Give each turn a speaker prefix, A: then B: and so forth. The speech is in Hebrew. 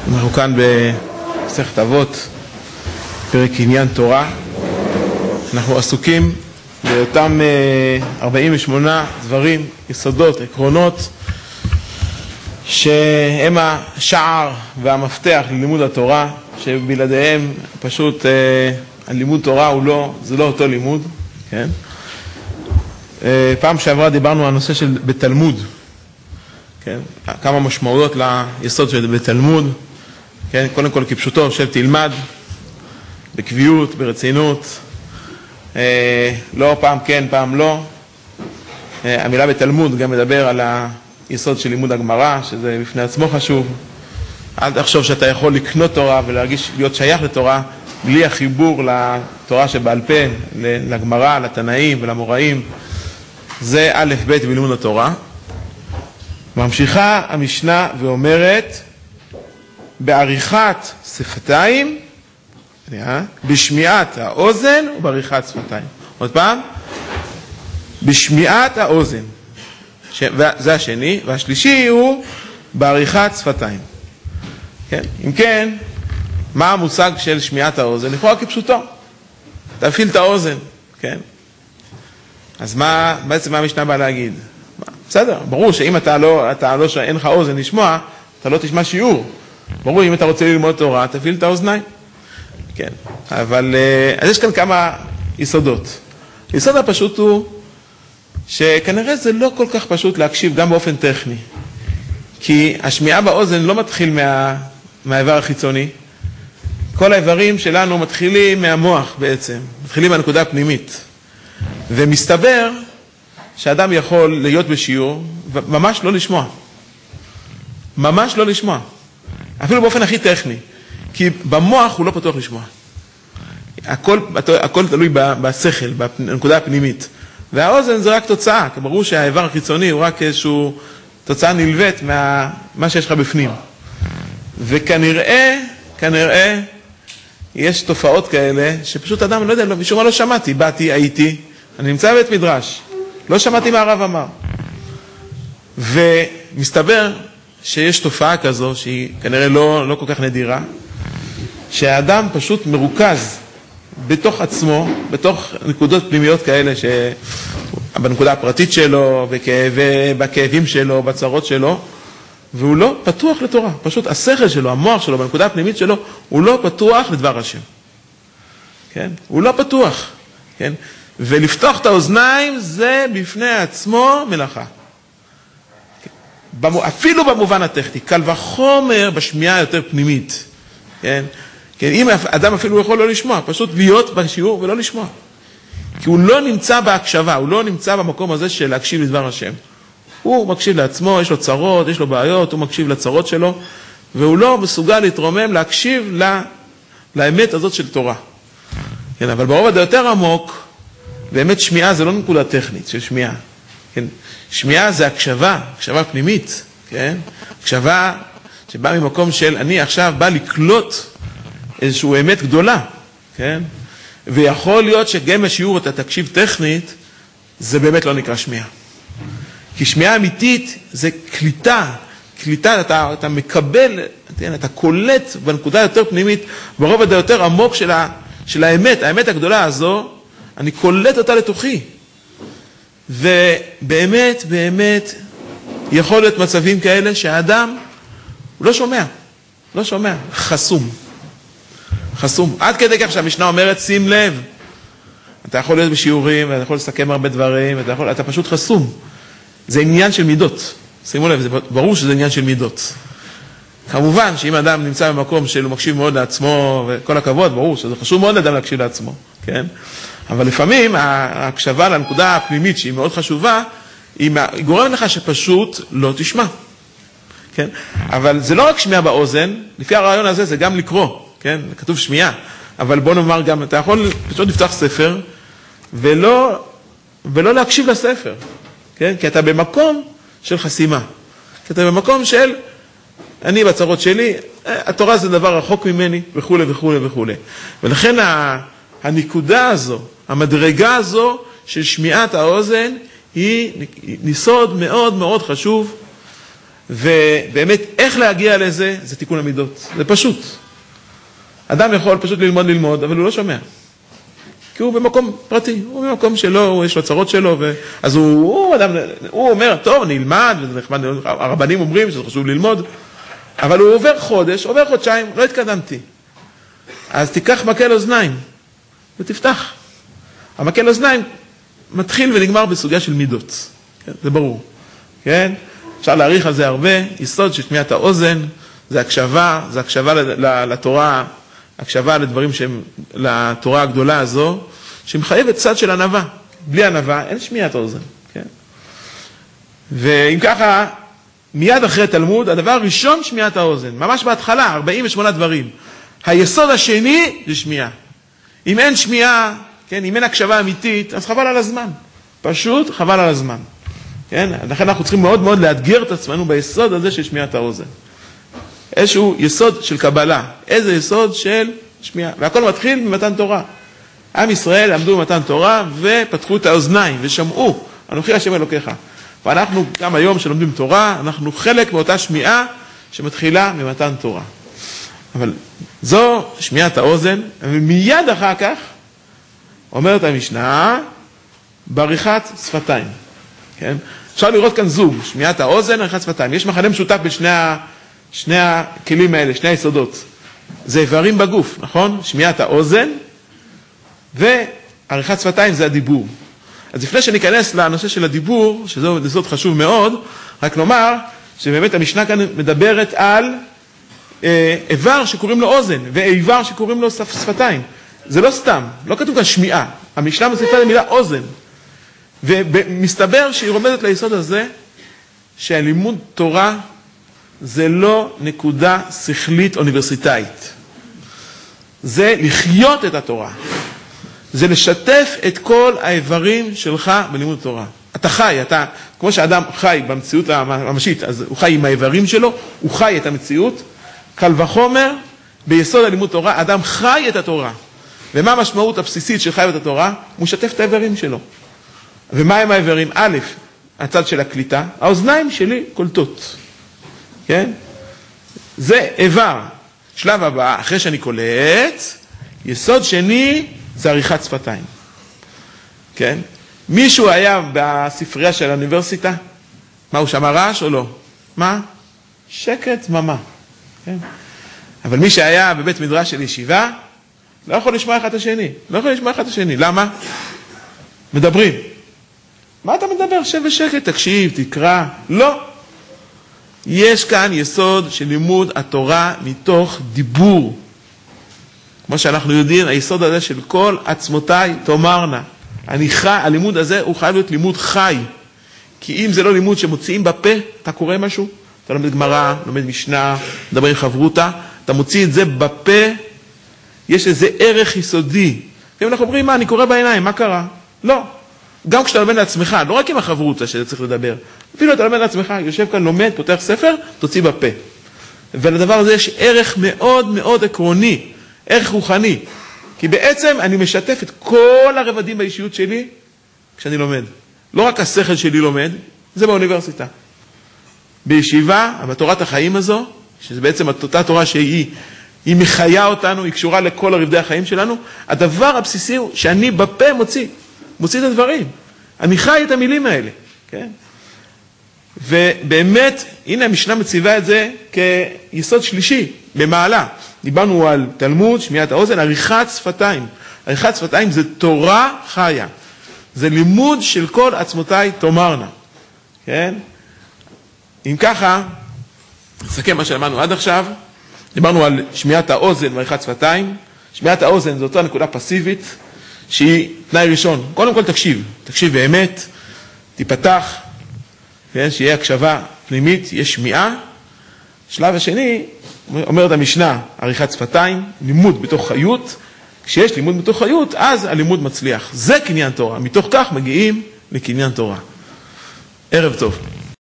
A: אנחנו כאן במסכת אבות, פרק עניין תורה. אנחנו עסוקים באותם 48 דברים, יסודות, עקרונות, שהם השער והמפתח ללימוד התורה, שבלעדיהם פשוט הלימוד תורה זה לא אותו לימוד, כן? פעם שעברה דיברנו על הנושא של בתלמוד, כן? כמה משמעויות ליסוד של בתלמוד, כן? קודם כל כפשוטו של תלמד, בקביעות, ברצינות, לא פעם כן, פעם לא. המילה בתלמוד גם מדבר על היסוד של לימוד הגמרא, שזה בפני עצמו חשוב. אל תחשוב שאתה יכול לקנות תורה ולהרגיש להיות שייך לתורה, בלי החיבור לתורה שבעל פה, לגמרא, לתנאים ולמוראים. זה א' ב' בלימוד התורה. ממשיכה המשנה ואומרת, בעריכת שפתיים, בשמיעת האוזן ובעריכת שפתיים. עוד פעם, בשמיעת האוזן, זה השני, והשלישי הוא בעריכת שפתיים. כן? אם כן, מה המושג של שמיעת האוזן? לכאורה כפשוטו, תפעיל את האוזן, כן? אז בעצם מה המשנה בא להגיד? בסדר, ברור שאם אין לך אוזן לשמוע, אתה לא תשמע שיעור. ברור, אם אתה רוצה ללמוד תורה, תפעיל את האוזניים. כן, אבל אז יש כאן כמה יסודות. היסוד הפשוט הוא שכנראה זה לא כל כך פשוט להקשיב גם באופן טכני. כי השמיעה באוזן לא מתחיל מהאיבר החיצוני. כל האיברים שלנו מתחילים מהמוח בעצם, מתחילים מהנקודה הפנימית. ומסתבר שאדם יכול להיות בשיעור וממש לא לשמוע. ממש לא לשמוע. אפילו באופן הכי טכני. כי במוח הוא לא פתוח לשמוע. הכל תלוי בשכל, בנקודה הפנימית. והאוזן זה רק תוצאה, כי ברור שהאיבר החיצוני הוא רק איזושהי תוצאה נלווית מה שיש לך בפנים. וכנראה, יש תופעות כאלה שפשוט אדם, לא יודע, משום מה לא שמעתי, באתי, הייתי, אני נמצא בבית מדרש, לא שמעתי מה הרב אמר. ומסתבר שיש תופעה כזו, שהיא כנראה לא כל כך נדירה, שהאדם פשוט מרוכז בתוך עצמו, בתוך נקודות פנימיות כאלה, בנקודה הפרטית שלו, ובכאבים שלו, בצרות שלו, והוא לא פתוח לתורה. פשוט השכל שלו, המוח שלו, בנקודה הפנימית שלו, הוא לא פתוח לדבר השם. כן? הוא לא פתוח. כן? ולפתוח את האוזניים זה בפני עצמו מלאכה. אפילו במובן הטכני, קל וחומר בשמיעה יותר פנימית. כן? כן, אם אדם אפילו יכול לא לשמוע, פשוט להיות בשיעור ולא לשמוע. כי הוא לא נמצא בהקשבה, הוא לא נמצא במקום הזה של להקשיב לדבר השם. הוא מקשיב לעצמו, יש לו צרות, יש לו בעיות, הוא מקשיב לצרות שלו, והוא לא מסוגל להתרומם, להקשיב לאמת הזאת של תורה. כן, אבל ברובד היותר עמוק, באמת שמיעה זה לא נקודה טכנית של שמיעה. כן, שמיעה זה הקשבה פנימית, כן? הקשבה שבאה ממקום של אני עכשיו בא לקלוט איזושהי אמת גדולה, כן? ויכול להיות שגם בשיעור אתה תקשיב טכנית, זה באמת לא נקרא שמיעה. כי שמיעה אמיתית זה קליטה, אתה מקבל, אתה קולט בנקודה יותר פנימית, ברובד היותר עמוק של האמת הגדולה הזו, אני קולט אותה לתוכי. ובאמת, יכול להיות מצבים כאלה שהאדם הוא לא שומע, חסום. עד כדי כך שהמשנה אומרת, שים לב, אתה יכול להיות בשיעורים, ואתה יכול לסכם הרבה דברים, אתה פשוט חסום. זה עניין של מידות. שימו לב, זה ברור שזה עניין של מידות. כמובן שאם אדם נמצא במקום שהוא מקשיב מאוד לעצמו, וכל הכבוד, ברור שזה חשוב מאוד לאדם להקשיב לעצמו, כן? אבל לפעמים ההקשבה לנקודה הפנימית שהיא מאוד חשובה, היא גורמת לך שפשוט לא תשמע. כן? אבל זה לא רק שמיעה באוזן, לפי הרעיון הזה זה גם לקרוא, כן? כתוב שמיעה, אבל בוא נאמר גם, אתה יכול פשוט לפתוח ספר, ולא להקשיב לספר, כן? כי אתה במקום של חסימה, כי אתה במקום של, אני בצרות שלי, התורה זה דבר רחוק ממני, וכו'. ולכן הנקודה הזו, המדרגה הזו של שמיעת האוזן, היא ניסוד מאוד מאוד חשוב, ובאמת, איך להגיע לזה? זה תיקון המידות. זה פשוט. אדם יכול פשוט ללמוד, אבל הוא לא שומע. כי הוא במקום פרטי, הוא במקום שלו, יש לו צרות שלו, אז הוא אומר, טוב, אני אלמד, וזה נחמד, הרבנים אומרים שזה חשוב ללמוד, אבל הוא עובר חודש, עובר חודשיים, לא התקדמתי. אז תיקח מקל אוזניים, ותפתח. המקל אוזניים מתחיל ונגמר בסוגיה של מידות. כן? זה ברור. כן? אפשר להעריך על זה הרבה. יסוד של שמיעת האוזן, זה הקשבה לתורה, הקשבה לדברים שהם, לתורה הגדולה הזו, שמחייבת צד של ענווה. בלי ענווה אין שמיעת האוזן. כן? ואם ככה, מיד אחרי תלמוד, הדבר הראשון שמיעת האוזן, ממש בהתחלה, 48 דברים. היסוד השני זה שמיעה. אם אין שמיעה, כן, אם אין הקשבה אמיתית, אז חבל על הזמן. פשוט חבל על הזמן. כן? לכן אנחנו צריכים מאוד מאוד לאתגר את עצמנו ביסוד הזה של שמיעת האוזן. איזשהו יסוד של קבלה. איזה יסוד של שמיעה. והכל מתחיל ממתן תורה. עם ישראל עמדו במתן תורה ופתחו את האוזניים ושמעו. אנוכי השם אלוקיך. ואנחנו גם היום שלומדים תורה, אנחנו חלק מאותה שמיעה שמתחילה ממתן תורה. אבל זו שמיעת האוזן, ומיד אחר כך אומרת המשנה, בעריכת שפתיים. כן? אפשר לראות כאן זוג, שמיעת האוזן, עריכת שפתיים. יש מכנה משותף בין שני הכלים האלה, שני היסודות. זה איברים בגוף, נכון? שמיעת האוזן, ועריכת שפתיים זה הדיבור. אז לפני שניכנס לנושא של הדיבור, שזהו יסוד חשוב מאוד, רק נאמר שבאמת המשנה כאן מדברת על איבר שקוראים לו אוזן, ואיבר שקוראים לו שפתיים. זה לא סתם, לא כתוב כאן שמיעה. המשנה מוסיפה למילה אוזן. ומסתבר שהיא רומזת ליסוד הזה, שהלימוד תורה זה לא נקודה שכלית אוניברסיטאית. זה לחיות את התורה. זה לשתף את כל האיברים שלך בלימוד תורה. אתה חי, כמו שאדם חי במציאות הממשית, אז הוא חי עם האיברים שלו, הוא חי את המציאות. קל וחומר, ביסוד הלימוד תורה, אדם חי את התורה. ומה המשמעות הבסיסית של חי את התורה? הוא משתף את האיברים שלו. ומה הם האיברים? א', הצד של הקליטה, האוזניים שלי קולטות. כן? זה איבר. שלב הבא, אחרי שאני קולט, יסוד שני זה עריכת שפתיים. כן? מישהו היה בספרייה של האוניברסיטה? מה, הוא שמע רעש או לא? מה? שקט, דממה. כן? אבל מי שהיה בבית מדרש של ישיבה, לא יכול לשמוע אחד את השני. למה? מדברים. מה אתה מדבר? שב בשקט, תקשיב, תקרא. לא. יש כאן יסוד של לימוד התורה מתוך דיבור. כמו שאנחנו יודעים, היסוד הזה של כל עצמותיי תאמרנה. הלימוד הזה הוא חייב להיות לימוד חי. כי אם זה לא לימוד שמוציאים בפה, אתה קורא משהו, אתה לומד גמרא, לומד משנה, מדבר עם חברותה, אתה מוציא את זה בפה, יש איזה ערך יסודי. אם אנחנו אומרים, מה, אני קורא בעיניים, מה קרה? לא. גם כשאתה לומד לעצמך, לא רק עם החברותה שאתה צריך לדבר, אפילו אתה לומד לעצמך, יושב כאן, לומד, פותח ספר, תוציא בפה. ולדבר הזה יש ערך מאוד מאוד עקרוני, ערך רוחני. כי בעצם אני משתף את כל הרבדים באישיות שלי כשאני לומד. לא רק השכל שלי לומד, זה באוניברסיטה. בישיבה, בתורת החיים הזו, שזה בעצם אותה תורה שהיא מחיה אותנו, היא קשורה לכל הרבדי החיים שלנו, הדבר הבסיסי הוא שאני בפה מוציא את הדברים. אני חי את המילים האלה. כן? ובאמת, הנה המשנה מציבה את זה כיסוד שלישי, במעלה. דיברנו על תלמוד, שמיעת האוזן, עריכת שפתיים. עריכת שפתיים זה תורה חיה. זה לימוד של כל עצמותיי תאמרנה. כן? אם ככה, נסכם מה שלמדנו עד עכשיו. דיברנו על שמיעת האוזן ועריכת שפתיים. שמיעת האוזן זו אותה נקודה פסיבית, שהיא תנאי ראשון. קודם כל תקשיב באמת, תיפתח, שיהיה הקשבה פנימית, יש שמיעה. שלב השני, אומרת המשנה, עריכת שפתיים, לימוד בתוך חיות. כשיש לימוד בתוך חיות, אז הלימוד מצליח. זה קניין תורה. מתוך כך מגיעים לקניין תורה. ערב טוב.